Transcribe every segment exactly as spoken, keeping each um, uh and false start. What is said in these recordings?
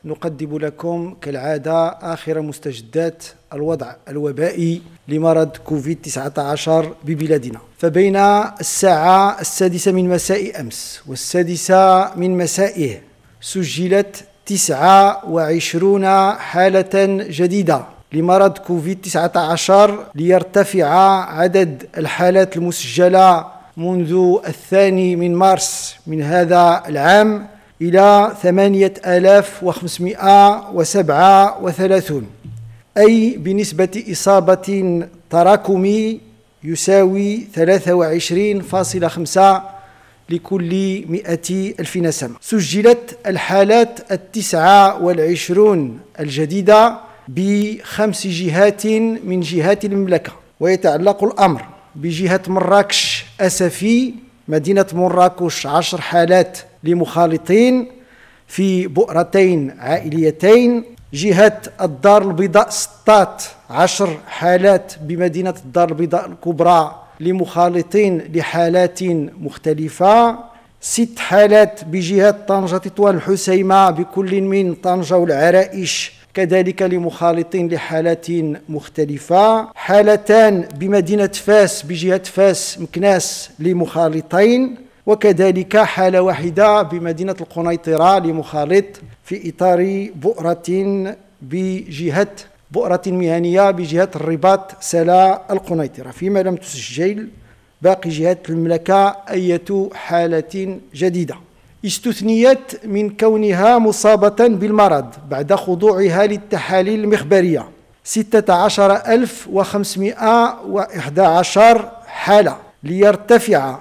نقدم لكم كالعادة آخر مستجدات الوضع الوبائي لمرض كوفيد تسعة عشر ببلادنا. فبين الساعة السادسة من مساء أمس والسادسة من مسائه سجلت تسعة وعشرين حالة جديدة لمرض كوفيد تسعة عشر، ليرتفع عدد الحالات المسجلة منذ الثاني من مارس من هذا العام إلى ثمانية آلاف وخمسمائة وسبعة وثلاثين، أي بنسبة إصابة تراكمي يساوي ثلاثة وعشرين فاصلة خمسة لكل مئة ألف نسمة. سجلت الحالات التسعة والعشرون الجديدة بخمس جهات من جهات المملكة، ويتعلق الأمر بجهة مراكش أسفي مدينة مراكش عشر حالات لمخالطين في بؤرتين عائليتين، جهة الدار البيضاء سطات عشر حالات بمدينة الدار البيضاء الكبرى لمخالطين لحالات مختلفة، ست حالات بجهة طنجة تطوان الحسيمة بكل من طنجة والعرائش كذلك لمخالطين لحالات مختلفة، حالتان بمدينة فاس بجهة فاس مكناس لمخالطين، وكذلك حالة واحدة بمدينة القنيطرة لمخالط في إطار بؤرة بجهة بؤرة مهنية بجهة الرباط سلا القنيطرة، فيما لم تسجل باقي جهات المملكة أي حالة جديدة. استثنيت من كونها مصابة بالمرض بعد خضوعها للتحاليل المخبرية ستة عشر ألف وخمسمائة وأحد عشر حالة، ليرتفع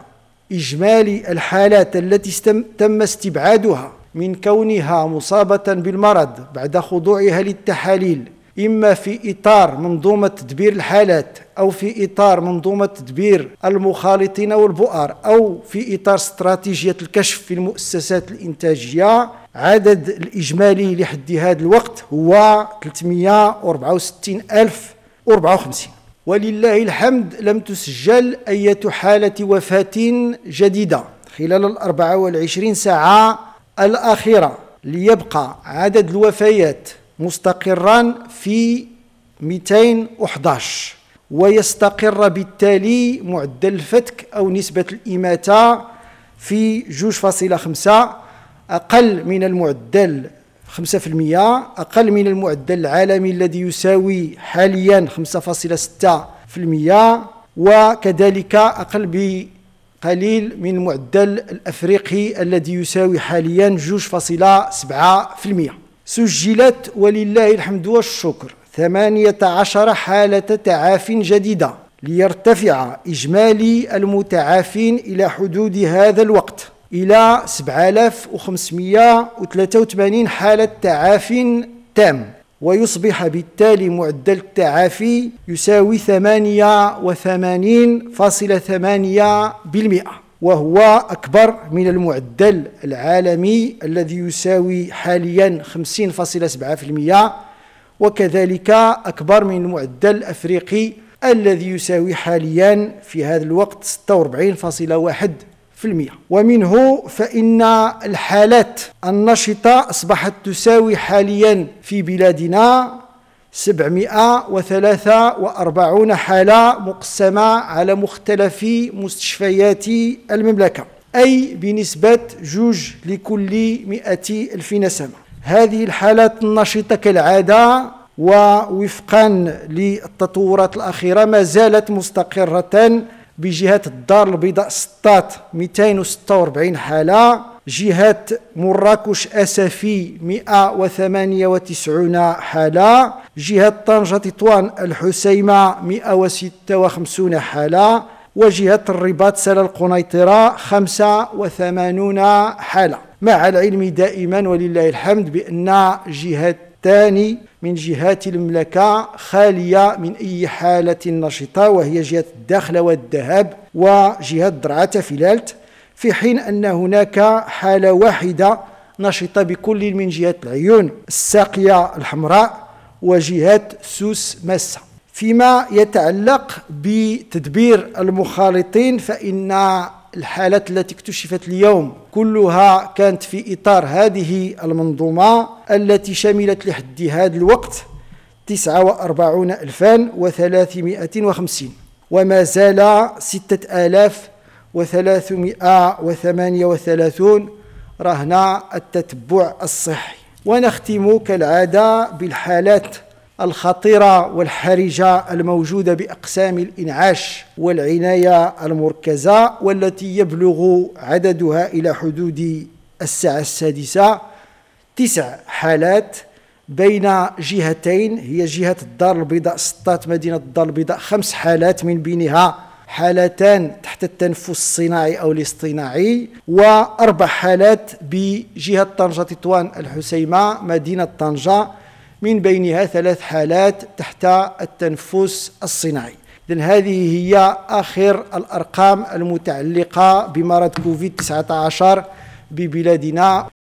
إجمالي الحالات التي تم استبعادها من كونها مصابة بالمرض بعد خضوعها للتحاليل إما في إطار منظومة تدبير الحالات أو في إطار منظومة تدبير المخالطين والبؤر أو في إطار استراتيجية الكشف في المؤسسات الإنتاجية. عدد الإجمالي لحد هذا الوقت هو ثلاثمائة وأربعة وستين ألف وأربعة وخمسين، ولله الحمد لم تسجل أي حالة وفاة جديدة خلال الأربع والعشرين ساعة الأخيرة، ليبقى عدد الوفيات مستقرا في مئتين وأحد عشر، ويستقر بالتالي معدل الفتك أو نسبة الإماتة في اثنين فاصلة خمسة، أقل من المعدل خمسة بالمئة، أقل من المعدل العالمي الذي يساوي حاليا خمسة فاصلة ستة بالمئة، وكذلك أقل بقليل من المعدل الأفريقي الذي يساوي حاليا اثنين فاصلة سبعة بالمئة. سجلت ولله الحمد والشكر ثمانية عشر حالة تعاف جديدة، ليرتفع إجمالي المتعافين إلى حدود هذا الوقت إلى سبعة آلاف وخمسمائة وثلاثة وثمانين حالة تعاف تام، ويصبح بالتالي معدل التعافي يساوي ثمانية وثمانين فاصلة ثمانية بالمئة، وهو أكبر من المعدل العالمي الذي يساوي حاليا خمسين فاصلة سبعة بالمئة، وكذلك أكبر من المعدل الأفريقي الذي يساوي حاليا في هذا الوقت ستة وأربعين فاصلة واحد بالمئة. ومنه فإن الحالات النشطة أصبحت تساوي حاليا في بلادنا سبعمائة وثلاثة وأربعين حالة مقسمة على مختلف مستشفيات المملكة، أي بنسبة جوج لكل مئة ألف نسمة. هذه الحالات النشطة كالعادة ووفقا للتطورات الأخيرة ما زالت مستقرة بجهة الدار البيضاء سطات مئتين وستة وأربعين حالة، جهة مراكش أسفي مئة وثمانية وتسعين حالة، جهة طنجة تطوان الحسيمة مئة وستة وخمسين حالة، وجهة الرباط سلا القنيطرة خمسة وثمانين حالة، مع العلم دائما ولله الحمد بأن جهتان من جهات المملكة خالية من أي حالة نشطة، وهي جهة الداخلة والذهب وجهة درعا فلالت، في حين أن هناك حالة واحدة نشطة بكل من جهة العيون الساقية الحمراء وجهة سوس ماسة. فيما يتعلق بتدبير المخالطين، فإن الحالات التي اكتشفت اليوم كلها كانت في إطار هذه المنظومة التي شملت لحد هذا الوقت تسعة وأربعين ألفا وثلاثمائة وخمسين، وما زال ستة آلاف وثلاثمائة وثمانية وثلاثون رهن التتبع الصحي. ونختم كالعادة بالحالات الخطيرة والحرجة الموجودة بأقسام الإنعاش والعناية المركزة، والتي يبلغ عددها إلى حدود الساعة السادسة تسع حالات بين جهتين، هي جهة الدار البيضاء سطات مدينة الدار البيضاء خمس حالات، من بينها حالتان تحت التنفس الصناعي أو الاصطناعي، وأربع حالات بجهة طنجة تطوان الحسيمة مدينة طنجة، من بينها ثلاث حالات تحت التنفس الصناعي. إذن هذه هي آخر الأرقام المتعلقة بمرض كوفيد تسعة عشر ببلادنا.